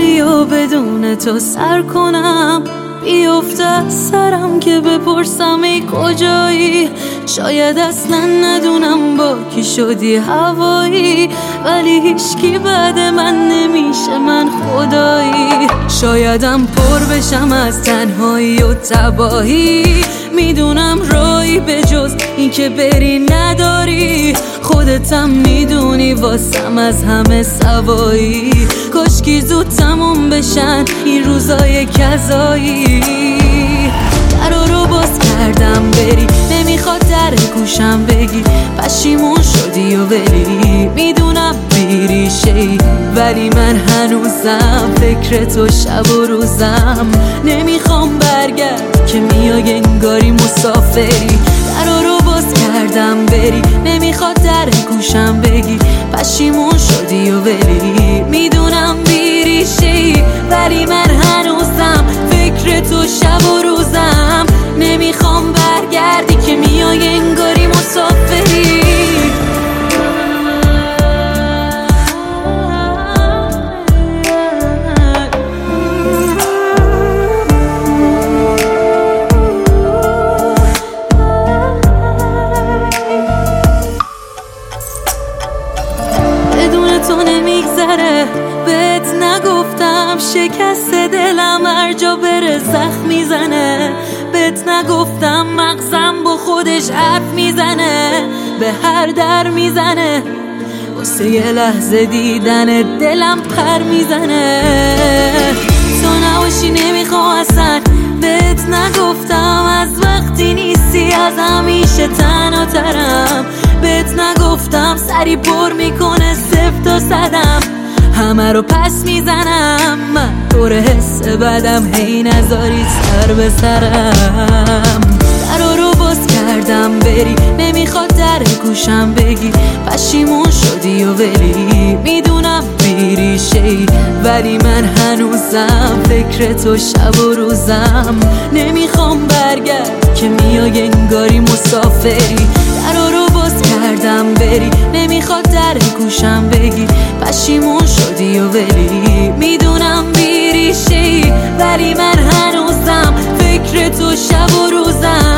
ولی و بدون تو سر کنم بیفته از سرم که بپرسم ای کجایی. شاید اصلا ندونم با کی شدی هوایی، ولی هیچکی بعد من نمیشه من خدایی. شایدم پر بشم از تنهایی و تباهی، میدونم راهی به جز این که بری نداری. خودتم میدونی واسم از همه سوایی، کاشکی زود تموم بشن این روزای کذایی. درا رو باز کردم بری، نمیخواد در گوشم بگی پشیمون شدی و ولی میدونم بیریشه‌ای، ولی من هنوزم فکر تو شب و روزم. نمیخوام برگرد که میای انگاری مسافری. درا رو باز کردم بری، نمیخواد در گوشم بگی پشیمون شدی و ولی میدونم بیریشه‌ای، ولی من هنوزم فکر تو شب و روزم. نمیخوام برگردی که میای انگاری مسافری. بدون تو نمیگذره، بهت نگفتم شکست دلم هر جا بره زخم میزنه. بهت نگفتم مغزم با خودش حرف میزنه، به هر در میزنه. واسه یه لحظه دیدن دلم پر میزنه. تو نباشی نمیخوام اصلا، بهت نگفتم از وقتی نیستی از همیشه تنها ترم. بهت نگفتم سری پر میکنه 0 تا 100م، همه رو پس میزنم. من طور حس بدم هی نذاری سر به سرم. درا رو باز کردم بری، نمیخواد در گوشم بگی پشیمون شدی و ولی میدونم بیریشه‌ای، ولی من هنوزم فکر تو شب و روزم. نمیخوام برگرد که میای انگاری مسافری. درا رو باز کردم بری، نمیخواد در گوشم بگی پشیمون شدی و ولی میدونم بیریشه‌ای، ولی من هنوزم فکر تو شب و روزم.